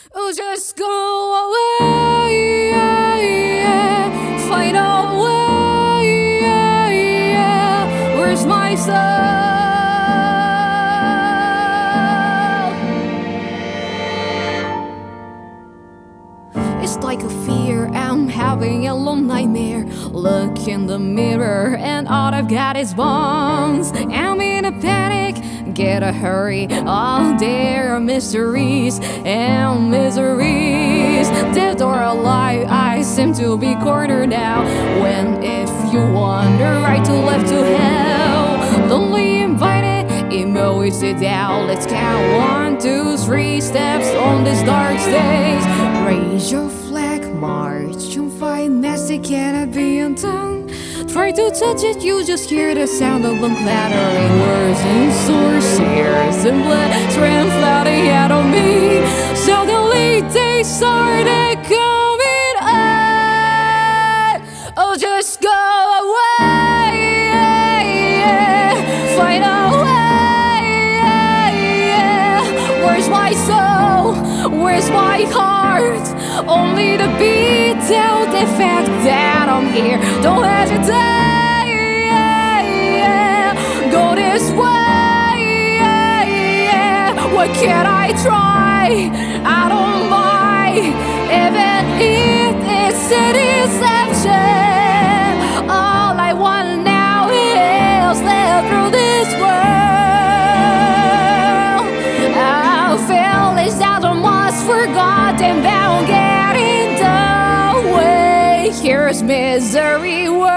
Oh, just go away, find a way. Where's my soul? It's like a fear, I'm having a long nightmare. Look in the mirror and all I've got is bones. I'm in a panic, gotta hurry. Oh, there are mysteries and miseries. Dead or alive, I seem to be cornered now. When if you wander right to left to hell, lonely invited, emo is it down. Let's count 1, 2, 3 steps on this dark stage. Raise your flag, march and fight. Nasty cannot be undone. Try to touch it, you just hear the sound of them clattering. Words and sorcerers and blood ran flooding out of me. Suddenly they started coming out. Oh, just go away, find a way. Where's my soul? Where's my heart? Only to be told the fact that I'm here. Don't hesitate, go this way. What can I try? I don't mind, even if it's a deception. All I want now is live through this world. I feel is that I must forgotten bound. Here's misery world.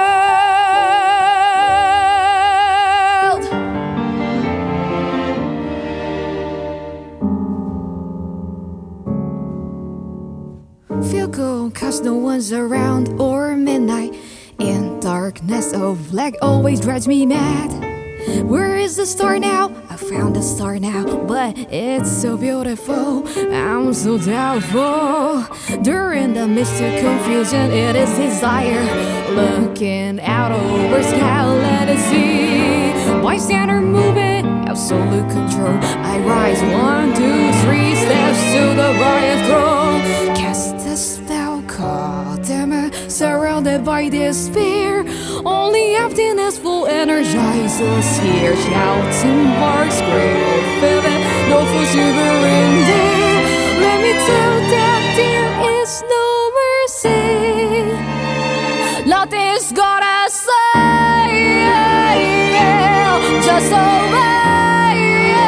Feel cool cause no one's around, or midnight in darkness of black always drives me mad. Where is the star now? I found the star now, but it's so beautiful, I'm so doubtful. During the mist of confusion, it is desire. Looking out over sky, let it see. Bystander movement, absolute control. I rise 1, 2, 3 steps to the riot throne. Cast a spell, call them, surrounded by despair. Only emptiness will energize us here. Shouting barks, great feeling, no fool shivering there. Let me tell that there is no mercy. Nothing's gonna say, just obey.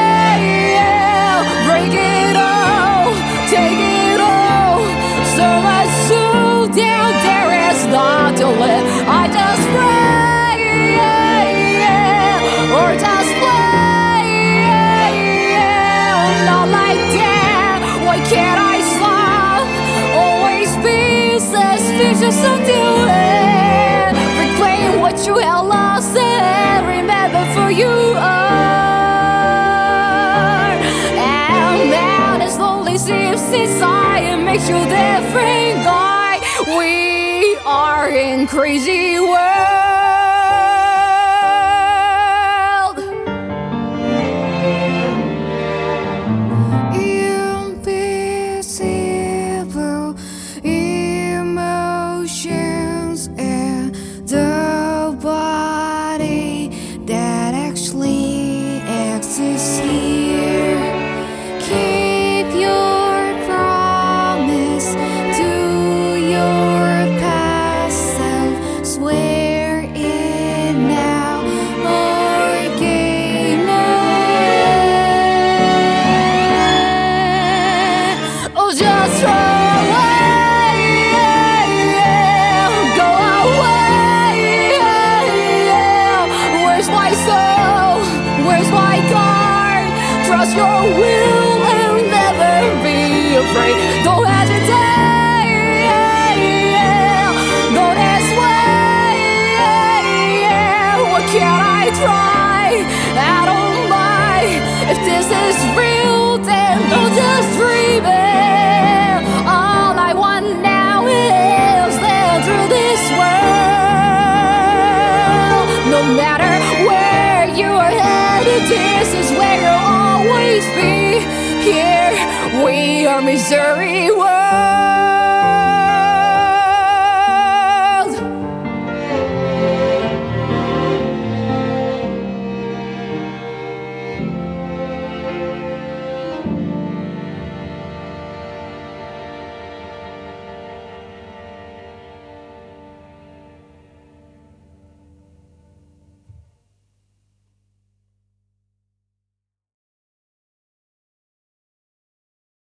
Break it all, take it all. So much so down there is not to live. I just pray, or just play. Not like that, why can't I stop? Always be suspicious until then. Reclaim what you have lost and remember for you are. And man, as lonely seems inside, it makes you different guy. We are in crazy world. Invisible emotions in the body that actually exists here. Keep your promise to your past self. Swear it now or game over. Oh, just throw away, go away. Where's my soul? Where's my guard? Trust your will and never be afraid. Don't hesitate, go this way. What can I try? I don't mind. If this is real, then don't just dream it. All I want now is live through this world. No matter where you are headed, this is where you'll always be. Here we are, Missouri. Whoa.